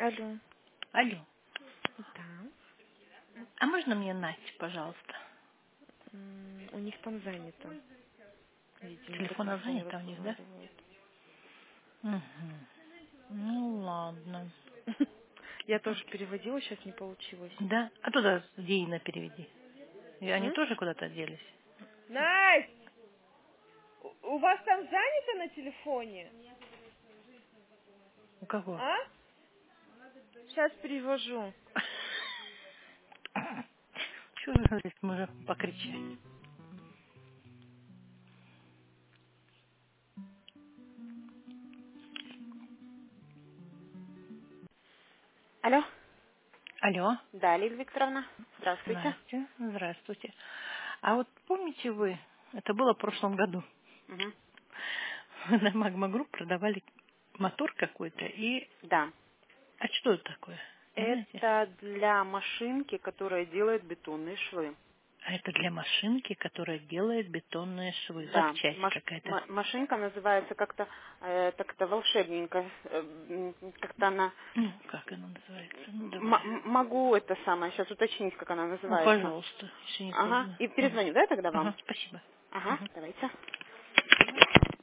Алло. Алло. Да. А можно мне Настю, пожалуйста? У них там занято. Видимо, по Телефона телефону занята у них, да? разговаривают. Угу. Ну ладно. Я тоже переводила, сейчас не получилось. Да? А туда Дина переведи. И они М? тоже куда-то делись? Настя, у вас там занято на телефоне? У кого? А? Сейчас перевожу. Что же говорит, можно покричать? Алло. Алло, Да, Лилия Викторовна. Здравствуйте. Настя, здравствуйте. А вот помните вы, это было в прошлом году, Мгм. вы на Магма Групп продавали мотор какой-то, и... Да. А что это такое? Не знаете? Это для машинки, которая делает бетонные швы. А это для машинки, которая делает бетонные швы. Да. Запчасть какая-то. Машинка называется как-то так-то волшебненько. Как-то она... Ну, как она называется? Ну, давай. Могу это самое сейчас уточнить, как она Ну, называется. пожалуйста, если не Ага. трудно. И Мгм. перезвоню, да, тогда вам? Ага, спасибо. Ага, Мгм. давайте.